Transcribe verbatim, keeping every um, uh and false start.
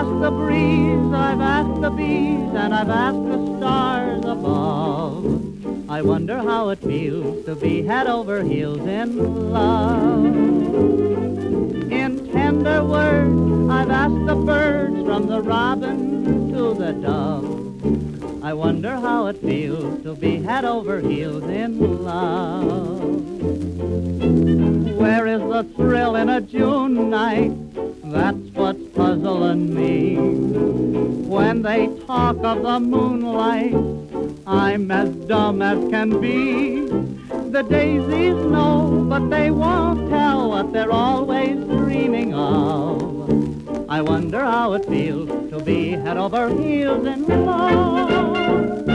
asked the breeze, I've asked the bees, and I've asked the stars above. I wonder how it feels to be head over heels in love. In tender words, I've asked the birds from the robin to the dove. I wonder how it feels to be head over heels in love. Where is the thrill in a June night? That's what's puzzling me. When they talk of the moonlight, I'm as dumb as can be. The daisies know, but they won't tell what they're always dreaming of. I wonder how it feels to be head over heels in love.